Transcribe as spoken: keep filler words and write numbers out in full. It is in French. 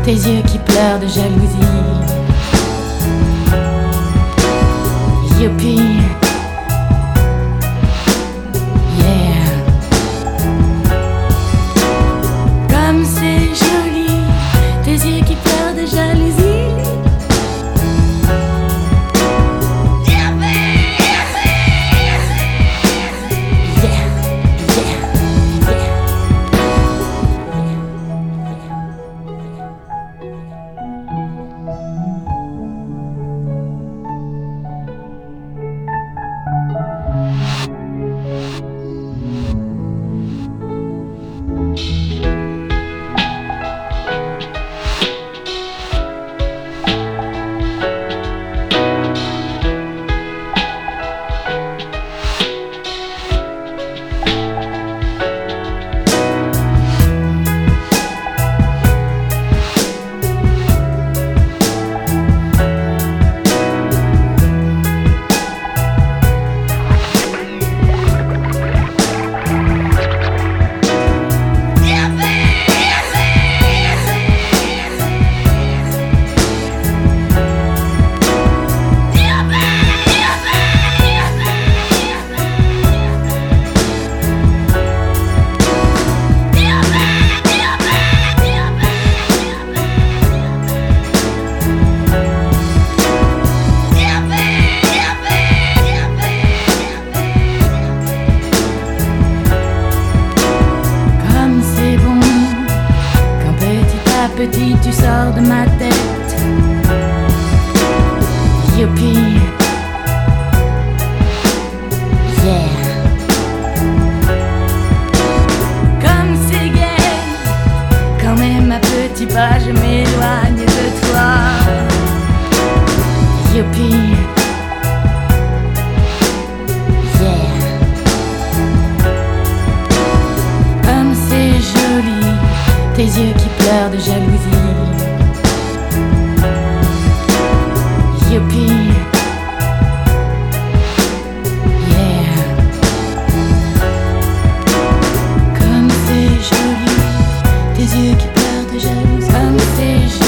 tes yeux qui pleurent de jalousie. Youpi, yeah. Comme c'est joli, tes yeux qui pleurent de jalousie. Petit, tu sors de ma tête. Youpi, yeah. Comme c'est gai, quand même à petits pas je m'éloigne de toi. Youpi, yeah. Comme c'est joli, tes yeux qui pleurent de jalousie. Youpi, yeah. Comme c'est joli, tes yeux qui pleurent de jalousie. Comme c'est joli.